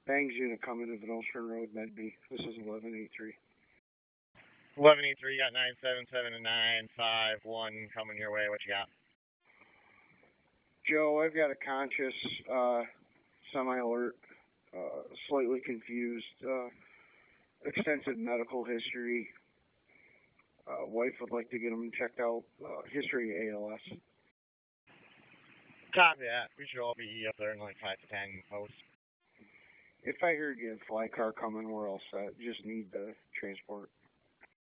Bangs unit coming to Venostra Road, Medby. This is 1183. 1183, got 977 and 951 coming your way. What you got? Joe, I've got a conscious, semi-alert, slightly confused, extensive medical history. Wife would like to get him checked out. History of ALS. Copy that. We should all be up there in like 5 to 10 posts. If I heard you had a fly car coming, we're all set. Just need the transport.